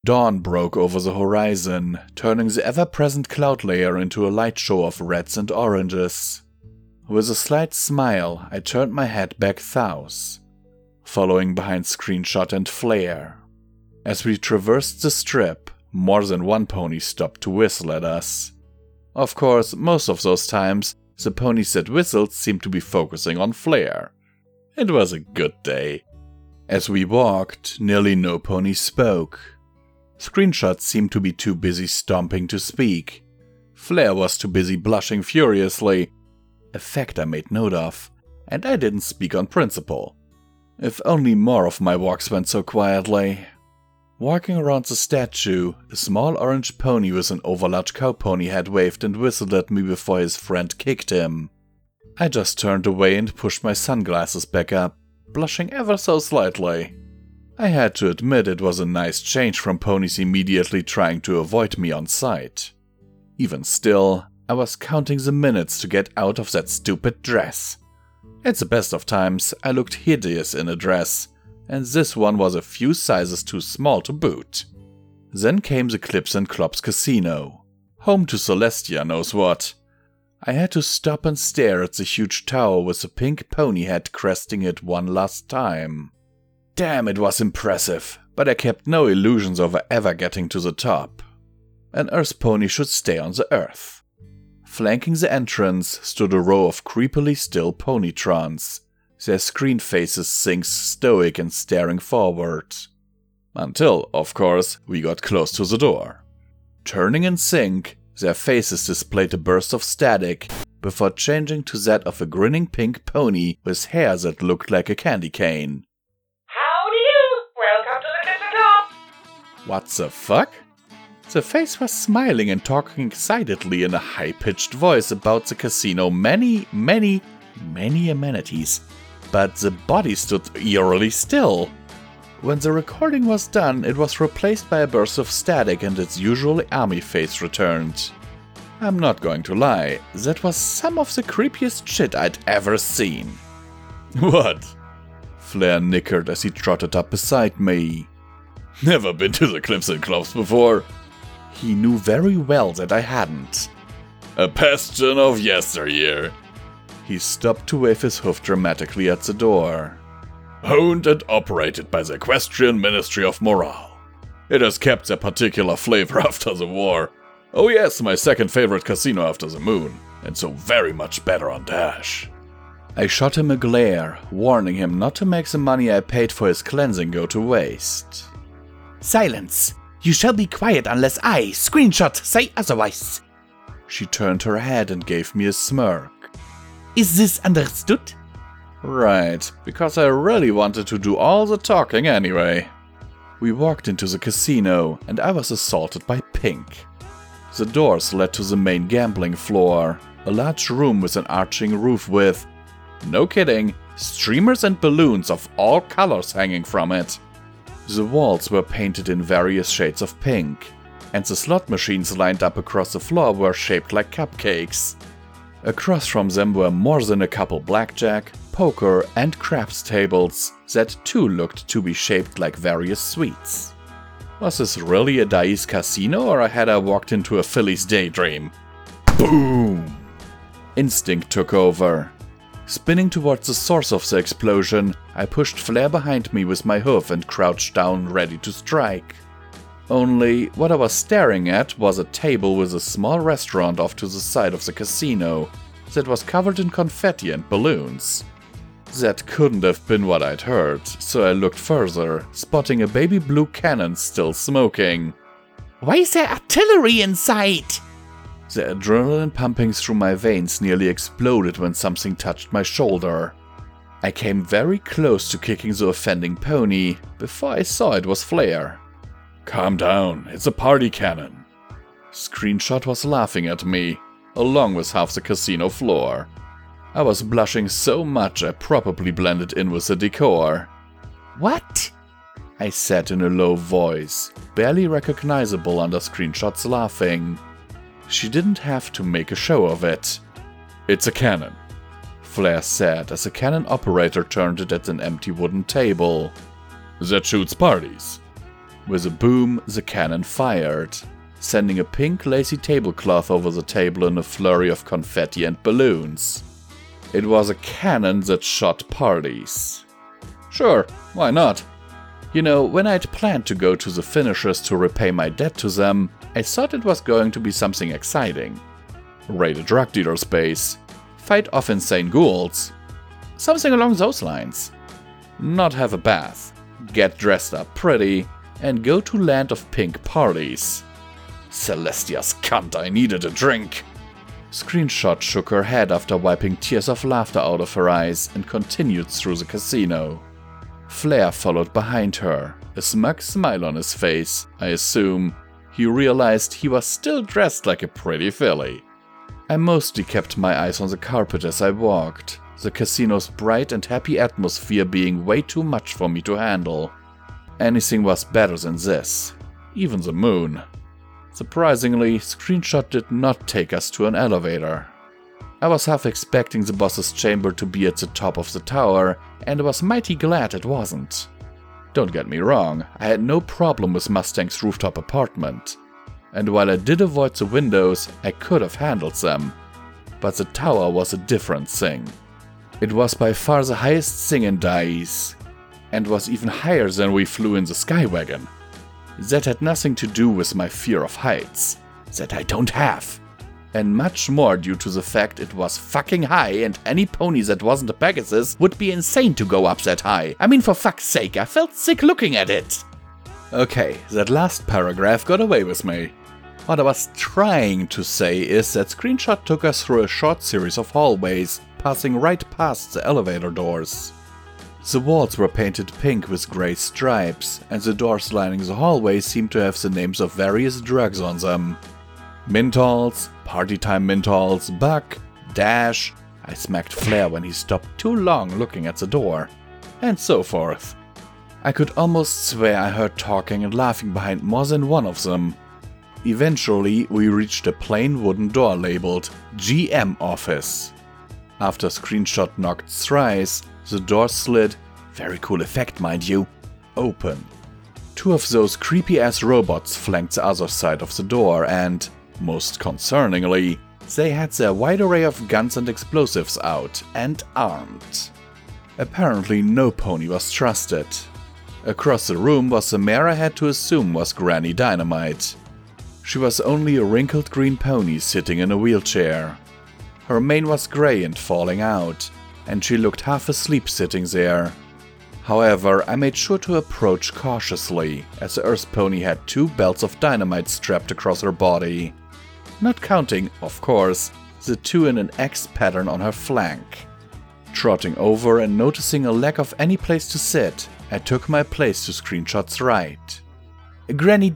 Dawn broke over the horizon, turning the ever-present cloud layer into a light show of reds and oranges. With a slight smile, I turned my head back south, following behind Screenshot and Flare. As we traversed the strip, more than one pony stopped to whistle at us. Of course, most of those times, the ponies that whistled seemed to be focusing on Flare. It was a good day. As we walked, nearly no pony spoke. Screenshot seemed to be too busy stomping to speak. Flare was too busy blushing furiously, a fact I made note of, and I didn't speak on principle. If only more of my walks went so quietly. Walking around the statue, a small orange pony with an overlarge cow pony had waved and whistled at me before his friend kicked him. I just turned away and pushed my sunglasses back up, blushing ever so slightly. I had to admit it was a nice change from ponies immediately trying to avoid me on sight. Even still, I was counting the minutes to get out of that stupid dress. At the best of times, I looked hideous in a dress, and this one was a few sizes too small to boot. Then came the Clips and Clops Casino, home to Celestia knows what. I had to stop and stare at the huge tower with the pink pony head cresting it one last time. Damn, it was impressive, but I kept no illusions over ever getting to the top. An Earth pony should stay on the Earth. Flanking the entrance stood a row of creepily still ponytrons, their screen faces sinks stoic and staring forward. Until, of course, we got close to the door. Turning in sync, their faces displayed a burst of static, before changing to that of a grinning pink pony with hair that looked like a candy cane. Howdy do! Welcome to the Clips and Clops! What the fuck? The face was smiling and talking excitedly in a high-pitched voice about the casino many amenities, but the body stood eerily still. When the recording was done, it was replaced by a burst of static and its usual army face returned. I'm not going to lie, that was some of the creepiest shit I'd ever seen. What? Flare nickered as he trotted up beside me. Never been to the Clips and Clops before. He knew very well that I hadn't. A bastion of yesteryear. He stopped to wave his hoof dramatically at the door. Owned and operated by the Equestrian Ministry of Morale. It has kept a particular flavor after the war. Oh yes, my second favorite casino after the moon, and so very much better on Dash. I shot him a glare, warning him not to make the money I paid for his cleansing go to waste. Silence! You shall be quiet unless I, Screenshot, say otherwise. She turned her head and gave me a smirk. Is this understood? Right, because I really wanted to do all the talking anyway. We walked into the casino, and I was assaulted by Pink. The doors led to the main gambling floor, a large room with an arching roof with, no kidding, streamers and balloons of all colors hanging from it. The walls were painted in various shades of pink, and the slot machines lined up across the floor were shaped like cupcakes. Across from them were more than a couple blackjack, poker, and craps tables that too looked to be shaped like various sweets. Was this really a Dice casino, or had I walked into a Philly's daydream? Boom! Instinct took over. Spinning towards the source of the explosion, I pushed Flare behind me with my hoof and crouched down ready to strike. Only, what I was staring at was a table with a small restaurant off to the side of the casino that was covered in confetti and balloons. That couldn't have been what I'd heard, so I looked further, spotting a baby blue cannon still smoking. Why is there artillery inside? The adrenaline pumping through my veins nearly exploded when something touched my shoulder. I came very close to kicking the offending pony before I saw it was Flare. Calm down, it's a party cannon. Screenshot was laughing at me, along with half the casino floor. I was blushing so much I probably blended in with the decor. What? I said in a low voice, barely recognizable under Screenshot's laughing. She didn't have to make a show of it. It's a cannon, Flare said as a cannon operator turned it at an empty wooden table. That shoots parties. With a boom, the cannon fired, sending a pink lacy tablecloth over the table in a flurry of confetti and balloons. It was a cannon that shot parties. Sure, why not? You know, when I'd planned to go to the finishers to repay my debt to them, I thought it was going to be something exciting. Raid a drug dealer's base, fight off insane ghouls, something along those lines. Not have a bath, get dressed up pretty, and go to land of pink parties. Celestia's cunt, I needed a drink. Screenshot shook her head after wiping tears of laughter out of her eyes and continued through the casino. Flair followed behind her, a smug smile on his face. I assume he realized he was still dressed like a pretty filly. I mostly kept my eyes on the carpet as I walked, the casino's bright and happy atmosphere being way too much for me to handle. Anything was better than this, even the moon. Surprisingly, Screenshot did not take us to an elevator. I was half expecting the boss's chamber to be at the top of the tower, and was mighty glad it wasn't. Don't get me wrong, I had no problem with Mustang's rooftop apartment. And while I did avoid the windows, I could have handled them. But the tower was a different thing. It was by far the highest thing in Dais, and was even higher than we flew in the Skywagon. That had nothing to do with my fear of heights, that I don't have, and much more due to the fact it was fucking high and any pony that wasn't a Pegasus would be insane to go up that high. I mean, for fuck's sake, I felt sick looking at it. Okay, that last paragraph got away with me. What I was trying to say is that Screenshot took us through a short series of hallways, passing right past the elevator doors. The walls were painted pink with grey stripes, and the doors lining the hallway seemed to have the names of various drugs on them. Menthols, Party Time Menthols, Buck, Dash, I smacked Flair when he stopped too long looking at the door, and so forth. I could almost swear I heard talking and laughing behind more than one of them. Eventually, we reached a plain wooden door labeled GM Office. After Screenshot knocked thrice, the door slid, very cool effect mind you, open. Two of those creepy-ass robots flanked the other side of the door and, most concerningly, they had their wide array of guns and explosives out and armed. Apparently no pony was trusted. Across the room was the mare I had to assume was Granny Dynamite. She was only a wrinkled green pony sitting in a wheelchair. Her mane was grey and falling out, and she looked half asleep sitting there. However, I made sure to approach cautiously, as the Earth pony had 2 belts of dynamite strapped across her body. Not counting, of course, the 2 in an X pattern on her flank. Trotting over and noticing a lack of any place to sit, I took my place to Screenshot's right. Granny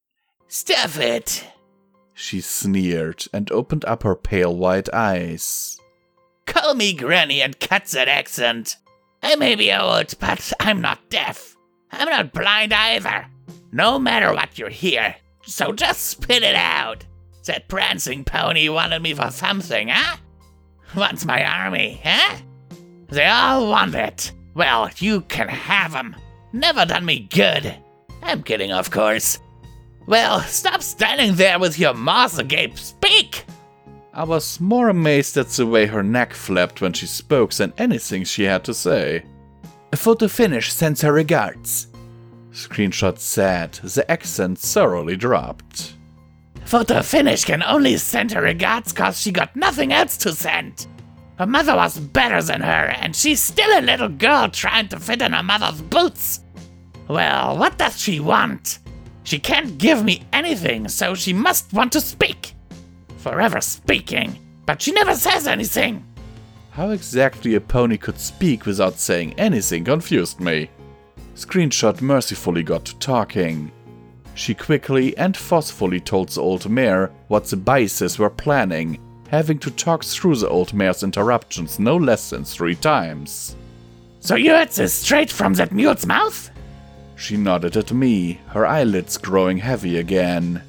Stuff it! She sneered and opened up her pale white eyes. Call me Granny and cut that accent. I may be old, but I'm not deaf. I'm not blind either. No matter what you hear, so just spit it out. That prancing pony wanted me for something, huh? Wants my army, huh? They all want it. Well, you can have 'em. Never done me good. I'm kidding, of course. Well, stop standing there with your mouth agape. Speak! I was more amazed at the way her neck flapped when she spoke than anything she had to say. Photo Finish sends her regards. Screenshot said, the accent thoroughly dropped. Photo Finish can only send her regards cause she got nothing else to send. Her mother was better than her, and she's still a little girl trying to fit in her mother's boots. Well, what does she want? She can't give me anything, so she must want to speak. Forever speaking, but she never says anything. How exactly a pony could speak without saying anything confused me. Screenshot mercifully got to talking. She quickly and forcefully told the old mare what the Biases were planning, having to talk through the old mare's interruptions no less than 3 times. So you heard this straight from that mule's mouth? She nodded at me, her eyelids growing heavy again.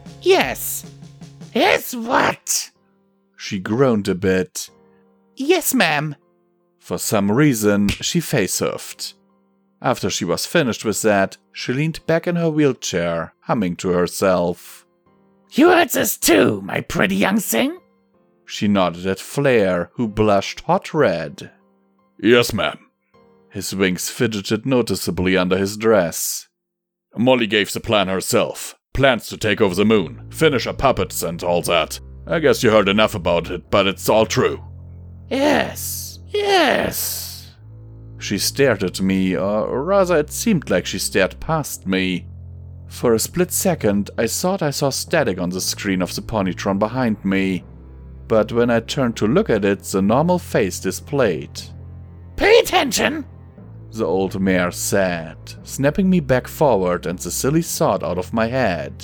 Yes. Yes, what? She groaned a bit. Yes, ma'am. For some reason, she face-huffed. After she was finished with that, she leaned back in her wheelchair, humming to herself. You heard this too, my pretty young thing? She nodded at Flair, who blushed hot red. Yes, ma'am. His wings fidgeted noticeably under his dress. Molly gave the plan herself. Plans to take over the moon, finish her puppets and all that. I guess you heard enough about it, but it's all true. Yes. She stared at me, or rather it seemed like she stared past me. For a split second, I thought I saw static on the screen of the Ponytron behind me. But when I turned to look at it, the normal face displayed. Pay attention, the old mare said, snapping me back forward and the silly thought out of my head.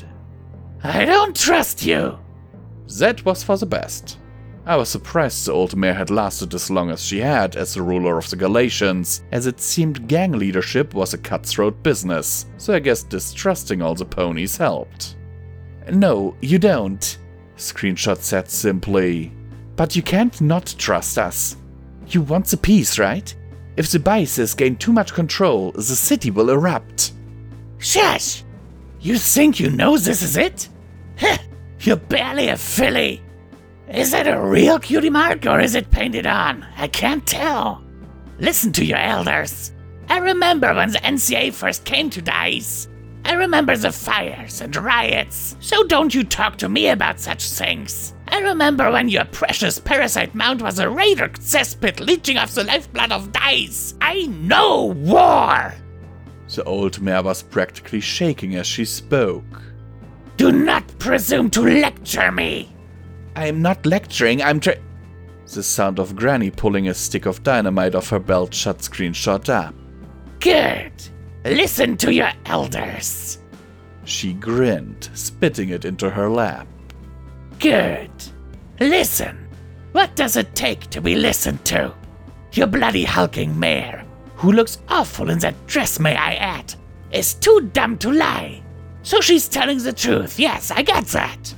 I don't trust you. That was for the best. I was surprised the old mare had lasted as long as she had as the ruler of the Galatians, as it seemed gang leadership was a cutthroat business, so I guess distrusting all the ponies helped. No, you don't, Screenshot said simply. But you can't not trust us. You want the peace, right? If the biases gain too much control, the city will erupt. Shush! You think you know this is it? Heh, you're barely a filly. Is that a real cutie mark or is it painted on? I can't tell. Listen to your elders. I remember when the NCA first came to Dice. I remember the fires and riots, so don't you talk to me about such things. I remember when your precious parasite mount was a raider cesspit leeching off the lifeblood of Dice. I know war! The old mare was practically shaking as she spoke. Do not presume to lecture me! I am not lecturing, The sound of Granny pulling a stick of dynamite off her belt shut Screenshot up. Good. Listen to your elders. She grinned, spitting it into her lap. Good. Listen. What does it take to be listened to? Your bloody hulking mare, who looks awful in that dress, may I add, is too dumb to lie. So she's telling the truth. Yes, I got that.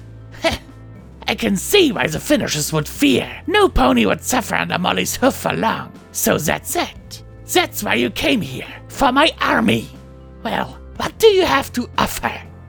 I can see why the finishers would fear. No pony would suffer under Molly's hoof for long. So that's it. That's why you came here. For my army. Well, what do you have to offer?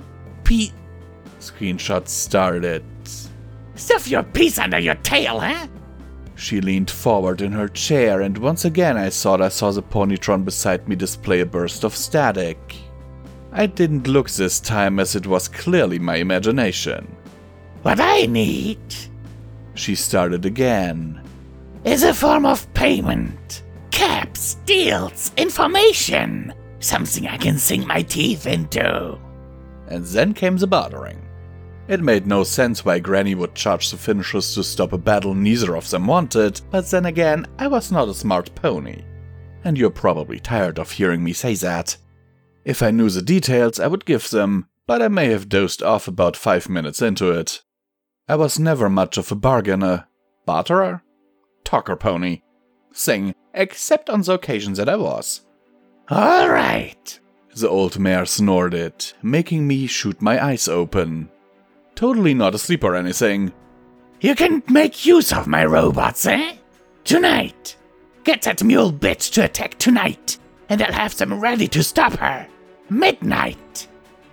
Screenshot started. Stuff your piece under your tail, huh? She leaned forward in her chair, and once again I thought I saw the Ponytron beside me display a burst of static. I didn't look this time, as it was clearly my imagination. What I need, she started again, is a form of payment. Caps, deals, information. Something I can sink my teeth into. And then came the bartering. It made no sense why Granny would charge the finishers to stop a battle neither of them wanted, but then again, I was not a smart pony. And you're probably tired of hearing me say that. If I knew the details, I would give them, but I may have dozed off about 5 minutes into it. I was never much of a bargainer. Barterer? Talker pony. Thing, except on the occasions that I was. All right, the old mare snorted, making me shoot my eyes open. Totally not asleep or anything. You can make use of my robots, eh? Tonight. Get that mule bitch to attack tonight, and I'll have them ready to stop her. Midnight.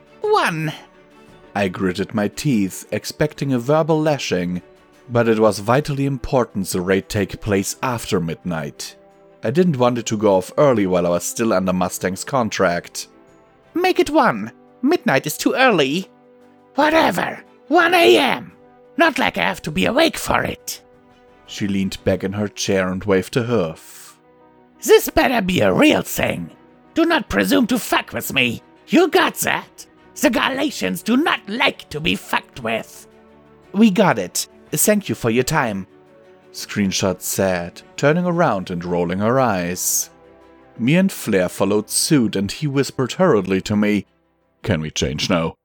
1. I gritted my teeth, expecting a verbal lashing, but it was vitally important the raid take place after midnight. I didn't want it to go off early while I was still under Mustang's contract. Make it 1. Midnight is too early. Whatever. 1 a.m. Not like I have to be awake for it. She leaned back in her chair and waved a hoof. This better be a real thing. Do not presume to fuck with me. You got that? The Galatians do not like to be fucked with. We got it. Thank you for your time, Screenshot said, turning around and rolling her eyes. Me and Flair followed suit, and he whispered hurriedly to me, "Can we change now?"